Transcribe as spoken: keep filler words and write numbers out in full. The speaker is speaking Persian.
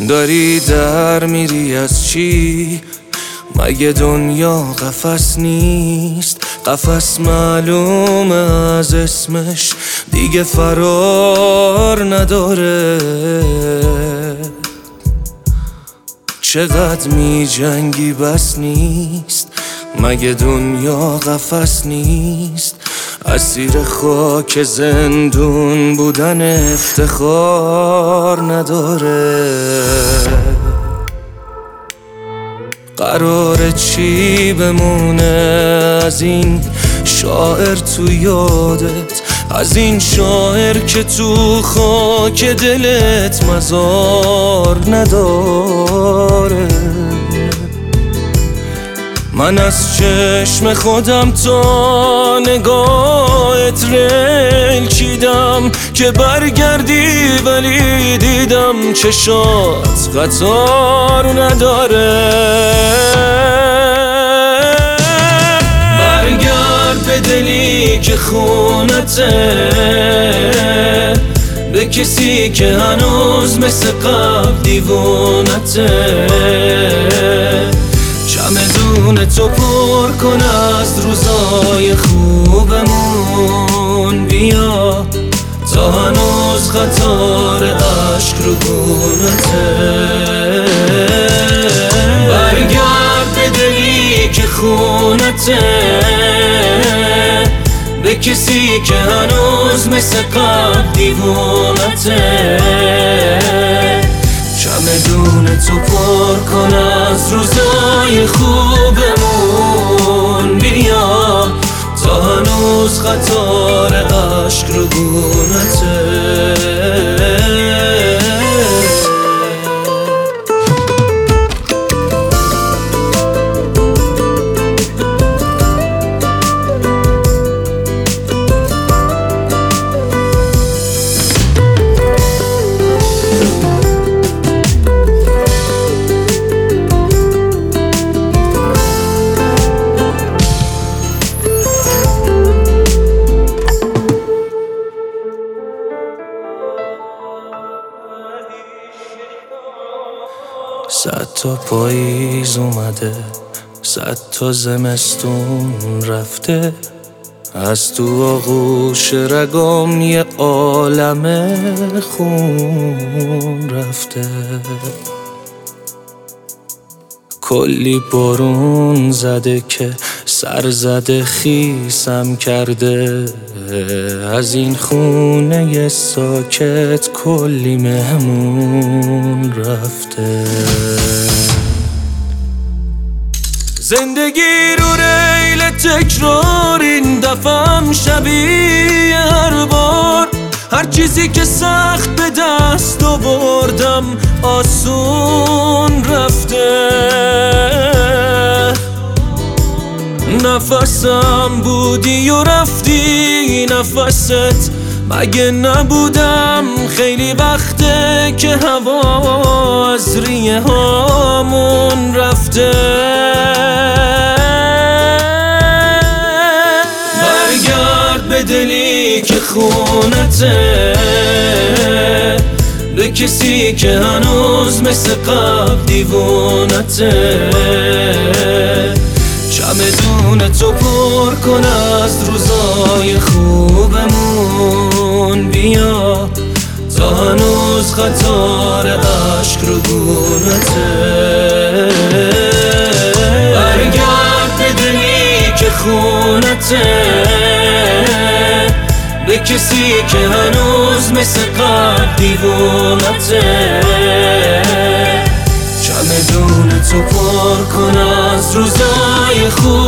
داری در میری از چی؟ مگه دنیا قفس نیست؟ قفس معلومه از اسمش دیگه فرار نداره. چقدر می جنگی بس نیست؟ مگه دنیا قفس نیست؟ اسیر خاک زندون بودن افتخار نداره. قراره چی بمونه از این شاعر تو یادت؟ از این شاعر که تو خاک دلت مزار نداره. من از چشم خودم تا نگاهت ریل چیدم که برگردی، ولی دیدم چشات قطار نداره. برگرد به دلی که خونته، به کسی که هنوز مثل قبل دیوونته. چمدون تو پر کن از روزای خوبمون، بیا تا هنوز قطار عشق رو گونته. برگرد به دلی که خونته، به کسی که هنوز مثل قبل دیوونته. چمدون تو پر کن از روزای خوبمون، بیا تا هنوز قطار عشق رو گونته. صد تا پاییز اومده، صد تا زمستون رفته، از تو آغوش رگام یه عالم خون رفته. کلی بارون زده که سر زده خیسم کرده، از این خونه ساکت کلی مهمون رفته. زندگی رو ریل تکرار، این دفعم شبیه هر بار. هر چیزی که سخت به دست آوردم آسون رفته. نفسم بودی و رفتی نفست، مگه نبودم خیلی وقته که هوا از ریه هامون رفته. برگرد به دلی که خونته، به کسی که هنوز مثل قبل دیوونته. چمدون تو پر کن از روزای خوبمون، بیا تا هنوز قطار عشق رو گونته. برگرد به دلی که خونته، به کسی که هنوز مثل قبل دیوونته. چمدون تو پر کن از روزای خوب